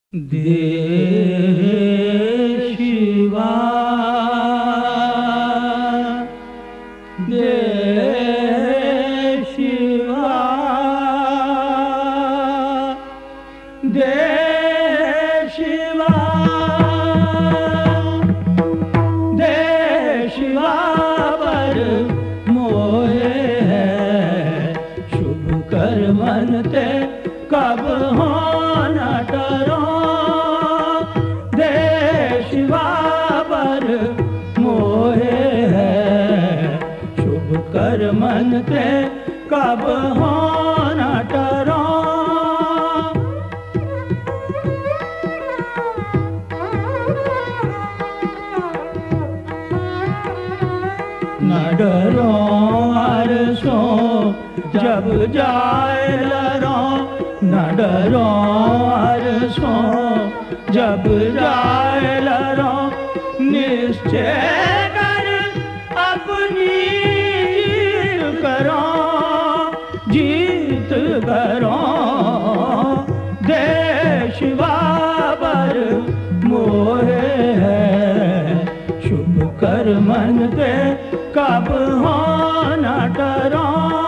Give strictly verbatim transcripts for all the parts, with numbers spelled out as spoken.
दे शिवा दे शिवा दे शिवा दे शिवा पर मोहे है शुभ कर्मन ते कब हो न डरो शिवा पर मोहे है शुभ कर्मन ते कब हो न डरो न डरो अरसो जब जाए लरो न डरो अरसो जब जाए लरो निश्चय कर अपनी जीत करो जीत करो दे शिवा पर मोहे है शुभ कर्मन ते कब हो न डरो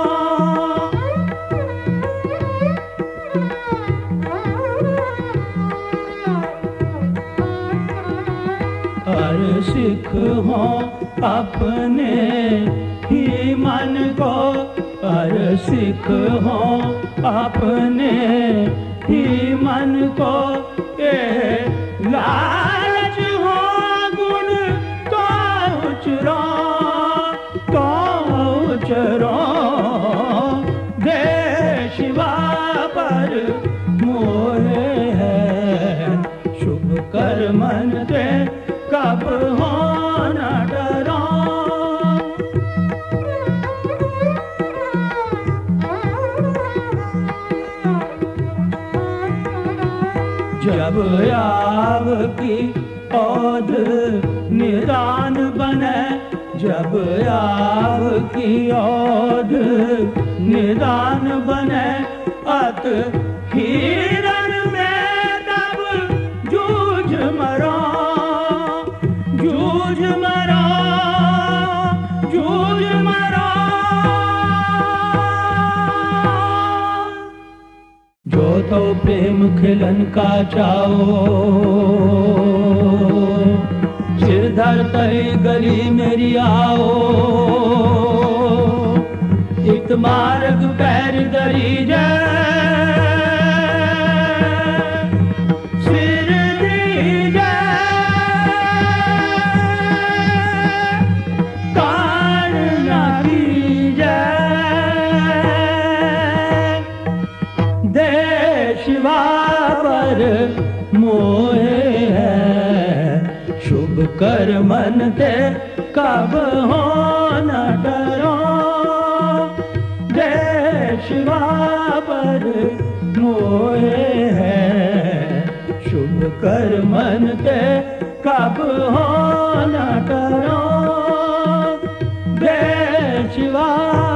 हर सिख हो अपने ही मन को हर सिख हो अपने ही मन को ये लालच हो गुण तो उचरो तो उचरो दे शिवा पर मोहे है शुभ कर्मन ते कब हो न डरो जब आव की ओध निदान बने जब आव की ओध निदान बने अत हिरण में तब जूझ मरो जूझ मरो जूझ मरो जो तो प्रेम खिलन का चाओ सिर धर तई गली मेरी आओ इत मार्ग पैर दरी जाए शिवा पर मोहे है शुभ कर्मन ते कब हो न डरो दे शिवा पर मोहे है शुभ कर्मन ते कब हो न डरो दे शिवा